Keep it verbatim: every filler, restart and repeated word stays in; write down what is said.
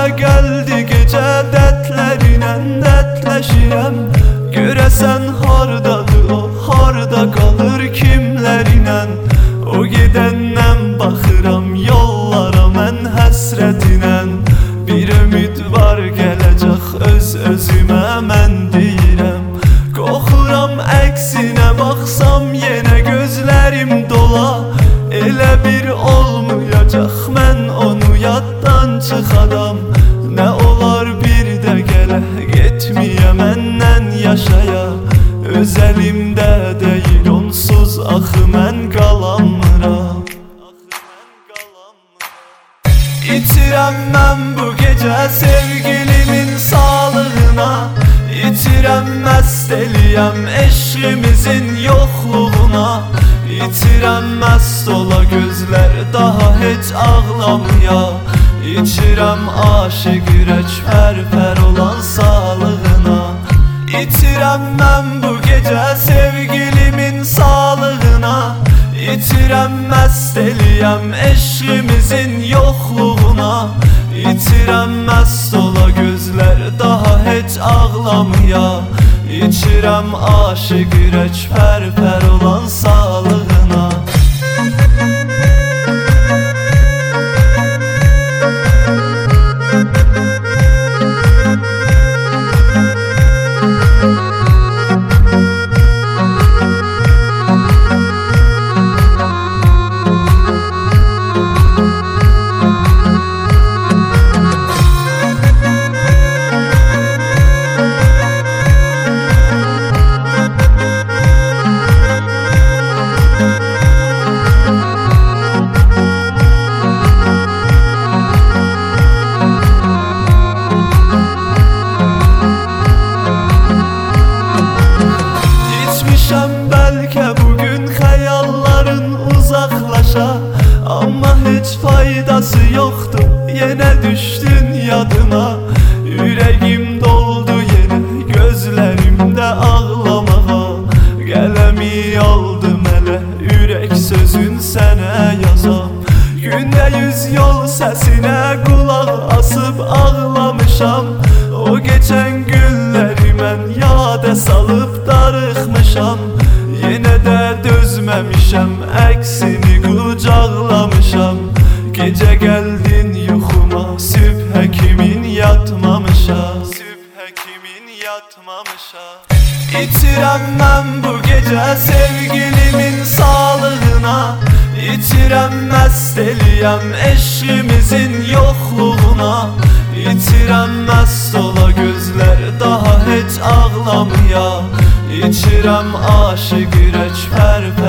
geldi gece dertlerine dertleşirem. Göresen hardadır o, harda kalır kimlerine. O gidenden bakıram yollara mən həsrətine. Bir ümid var gelecek öz özüme mən deyirəm. Qorxuram əksinə baxsam yenə gözlərim dola. Elə bir olmayacaq mən onu yaddan çıxadam. Nə olar bir də gələ getməyə məndən yaşaya. Öz əlimdə deyil onsuz axı mən qalamıram. İtirəm mən bu gecə sevgilimin sağlığına. İtirəm məst eləyəm eşqimizin yoxluğuna. İtirəm məst ola gözlər daha heç ağlamaya. İçirəm aşiq ürək pərpər olan sağlığına. İtirəm mən bu gecə sevgilimin sağlığına. İtirəm məst eləyəm eşqimizin yoxluğuna. İtirəm məst ola gözlər daha heç ağlamaya. İçirəm aşiq ürək pərpər olan sağlığına. Bəlkə bugün xəyalların uzaqlaşa. Amma heç faydası yoxdur, yenə düşdün yadıma. Ürəyim doldu yenə gözlərimdə ağlamağa. Qələmi aldım ələ ürək sözün sənə yazam. Gündə yüz yol səsinə qulaq asıb ağlamışam. O geçən günləri mən yada salıb darıxmışam. Yenə də dözməmişəm, əksini qucaqlamışam. Gecə gəldin yuxuma, sübhə kimin yatmamışa. Sübhə kimin yatmamışa. İtirəm mən bu gecə sevgilimin sağlığına. İtirəm məst eləyəm eşqimizin yoxluğuna. İtirəm məst ola gözlər daha heç ağlamaya. İçirəm aşiq ürək pərpər